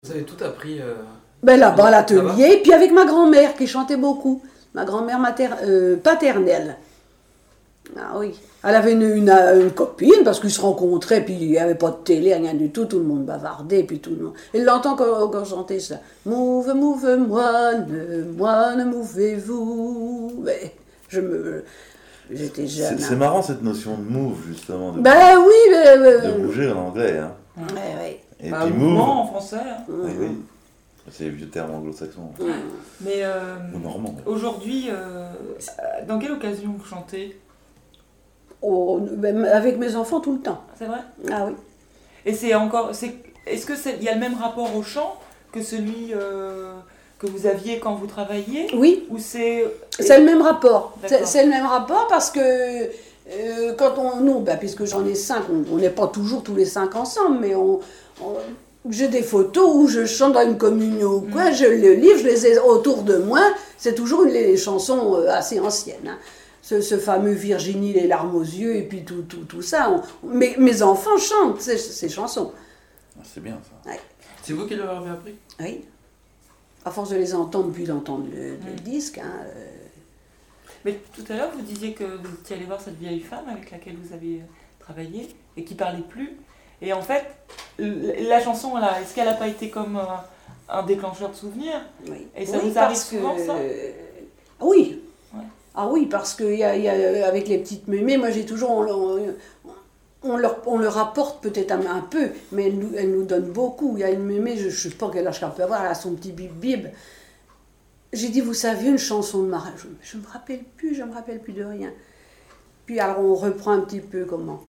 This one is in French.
Vous avez tout appris Ben là-bas, à là-bas l'atelier, puis avec ma grand-mère qui chantait beaucoup. Ma grand-mère paternelle. Ah oui. Elle avait une copine parce qu'ils se rencontraient, puis il n'y avait pas de télé, rien du tout le monde bavardait, puis tout le monde. Elle l'entend quand chantait ça. Mouve, mouve, moine, mouvez-vous. Mais j'étais jeune. C'est marrant cette notion de move, justement. Ben oui, De bouger en anglais. Hein. Ouais. Et Bah, puis mouvement move. en français. Hein. Oui, oui. C'est les vieux termes anglo-saxons. Mais Ou normands. aujourd'hui, dans quelle occasion vous chantez? Avec mes enfants tout le temps. C'est vrai? Ah oui. Et est-ce que il y a le même rapport au chant que celui que vous aviez quand vous travailliez? Oui. Ou c'est le même rapport. D'accord. C'est le même rapport parce que quand nous, puisque j'en ai 5, on n'est pas toujours tous les 5 ensemble, mais j'ai des photos où je chante dans une communion ou quoi, je le livre, je les ai autour de moi, c'est toujours les chansons assez anciennes. Hein. Ce fameux Virginie, les larmes aux yeux, et puis tout ça. Mes enfants chantent ces chansons. Ah, c'est bien ça. Ouais. C'est vous qui leur avez appris? Oui. À force de les entendre, puis d'entendre le disque. Hein, Mais tout à l'heure, vous disiez que vous étiez allé voir cette vieille femme avec laquelle vous avez travaillé et qui parlait plus. Et en fait, la chanson, là, est-ce qu'elle n'a pas été comme un déclencheur de souvenirs? oui. Et ça Oui, vous arrive parce souvent, ça? Oui. Ouais. Ah oui, parce que avec les petites mémés, moi j'ai toujours... On leur apporte peut-être un peu, mais elle nous donne beaucoup. Il y a une mémé, je ne sais pas quel âge qu'elle peut avoir, elle a son petit bib-bib. J'ai dit, vous saviez une chanson de mariage? Je ne me rappelle plus de rien. Puis alors on reprend un petit peu comment.